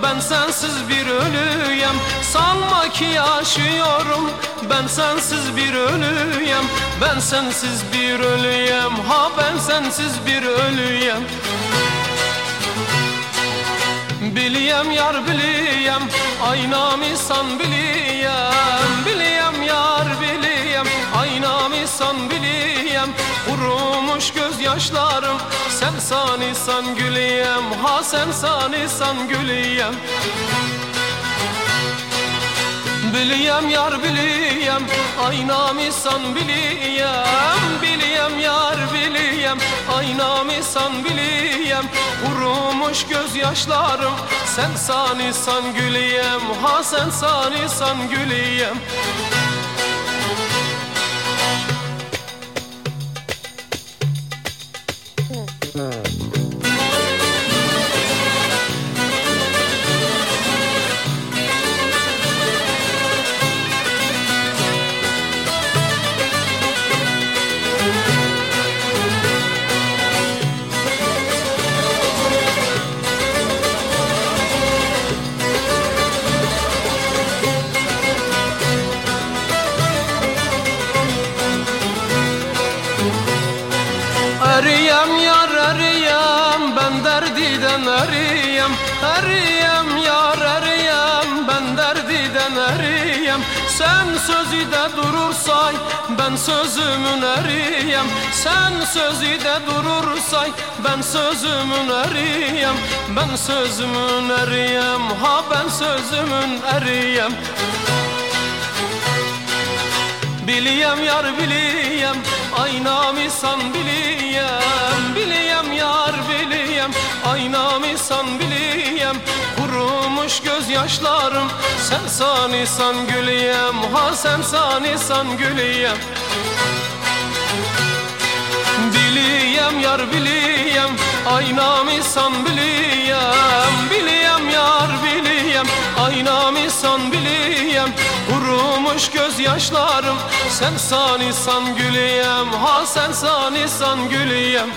ben sensiz bir ölüyem. Sanma ki yaşıyorum, ben sensiz bir ölüyem. Ben sensiz bir ölüyem, ha ben sensiz bir ölüyem. Biliyem yar biliyem, aynamı san biliyem. Biliyem yar biliyem, aynamı san biliyem. Kurumuş gözyaşlarım, sen sanisan güliyem. Ha sen sanisan güliyem. Biliyem yar biliyem, aynamı san biliyem. Biliyem yar biliyem, aynamı san biliyem. Kurumuş gözyaşlarım, sen sanisan güliyem. Ha sen sanisan güliyem. Eriyem yar eriyem, ben derdiden eriyem. Eriyem yar eriyem, ben derdiden eriyem. Sen sözü de durursay, ben sözümün eriyem. Sen sözü de durursay, ben sözümün eriyem. Ben sözümün eriyem, ha ben sözümün eriyem. Biliyem yar biliyem, aynamı san biliyem. Biliyem yar biliyem, aynamı san biliyem. Kurumuş gözyaşlarım, sen sanisan güliyem. Ha sen sanisan güliyem. Biliyem yar biliyem, aynamı san biliyem. Biliyem yar biliyem, aynamı san biliyem. Kurumuş gözyaşlarım, sen sanisan güliyem. Ha sen sanisan güliyem.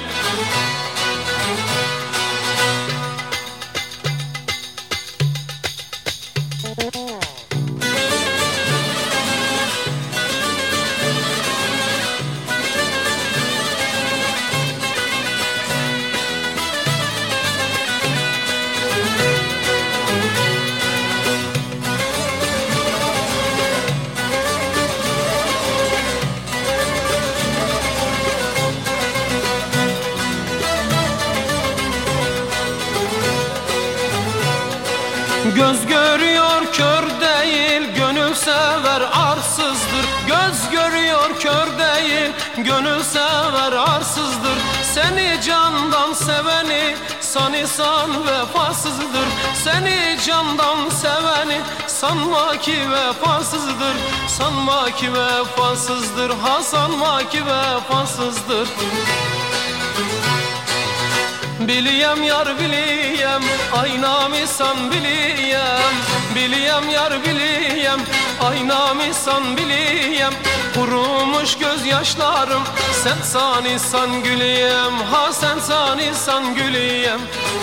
Göz görüyor kör değil, gönül sever arsızdır. Göz görüyor kör değil, gönül sever arsızdır. Seni candan seveni sanısan vefasızdır. Seni candan seveni sanma ki vefasızdır. Sanma ki vefasızdır, ha sanma ki vefasızdır. Biliyem yar biliyem, aynamı san biliyem. Biliyem yar biliyem, aynamı san biliyem. Kurumuş gözyaşlarım, sen sanisan güliyem. Ha sen sanisan güliyem.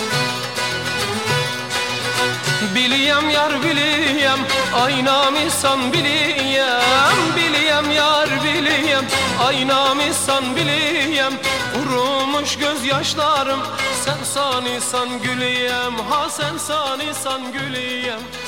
Biliyem yar biliyem, aynamı san biliyem. Biliyem yar biliyem, aynamı san biliyem. Kurumuş gözyaşlarım, sen sanisan güliyem. Ha sen sanisan güliyem.